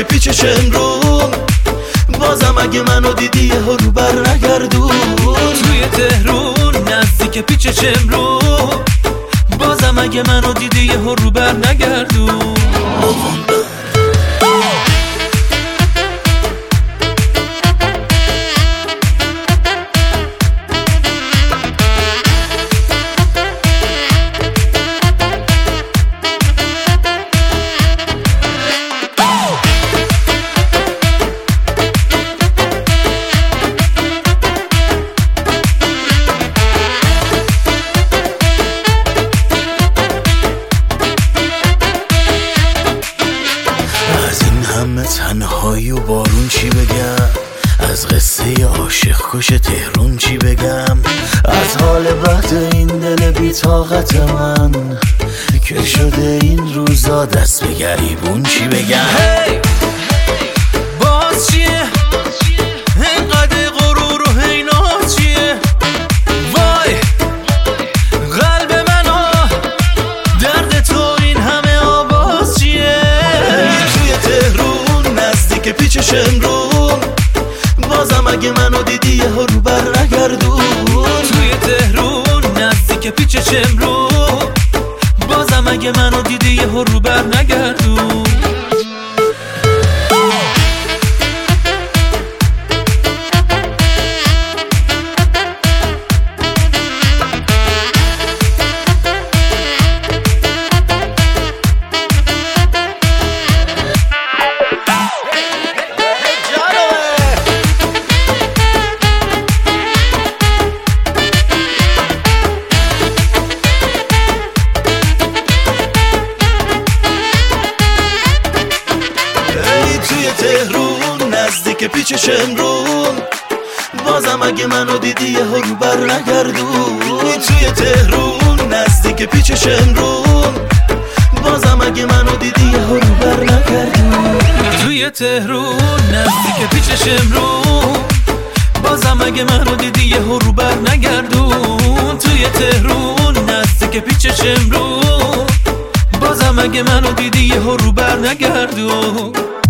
نزدیک پیچش امرون، بازم اگه منو دیدی یه رو بر نگردون. توی تهرون نزدیک پیچش امرون، بازم اگه منو دیدی یه رو بر نگردون. تنهایی و بارون چی بگم، از قصه عاشق کش تهرون چی بگم، از حال بد این دل بی طاقت من که شده این روزا دست به گریبون چی بگم. باز چیه اینقدر غرور و حینات چیه؟ وای قلب منو درد تو این همه آواز چیه؟ توی تهرون نزدیک پیچش امرون، بازم اگه منو دیدی یه رو بر نگردون. توی تهرون نزدیک پیچش امرون، بازم اگه منو دیدی یه رو بر نگردون. تهرون نزدیک پیچش امرون، بازم اگه منو دیدی یه رو بر نگردون. توی تهرون نزدیک پیچش امرون، بازم اگه منو دیدی یه رو بر نگردون. توی تهرون نزدیک پیچش امرون، بازم اگه منو دیدی یه رو بر نگردون. توی تهرون نزدیک پیچش امرون، بازم اگه منو دیدی یه رو بر نگردون.